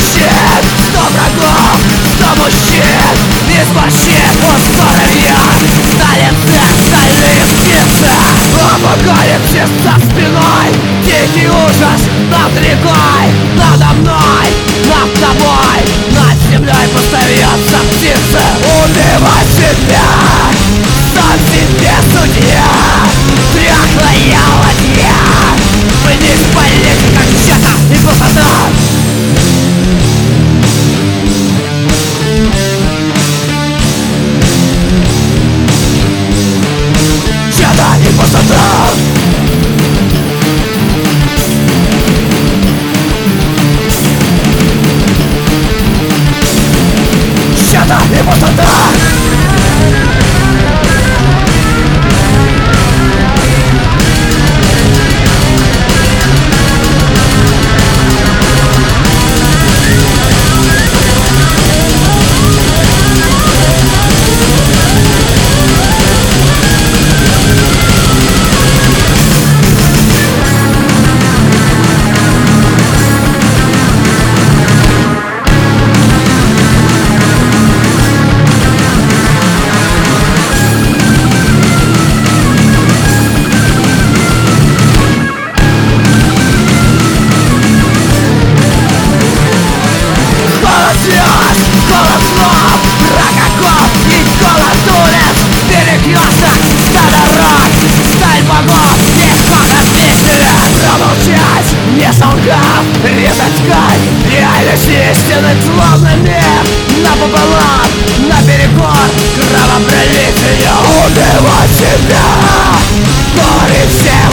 щит, 100 врагов, 100 мужчин. Из морщин у здоровья столицы, стальные птицы. Апокалипсис за спиной, дикий ужас над рекой, надо мной, над тобой, над землей постарятся птицы. Убивай себя, сам себе судья, дряхлая ладья. Вниз полетит, как чата и пустота. Чата и пустота. Чата и пустота. Голод снов, ракаков и голод улиц. Перекресток, стадорог, сталь богов, исхода песня. Промолчать, не солгав, резать ткань реальность истины, словно мир напополам, наперекор кровопролития. Убивать себя, горе всех.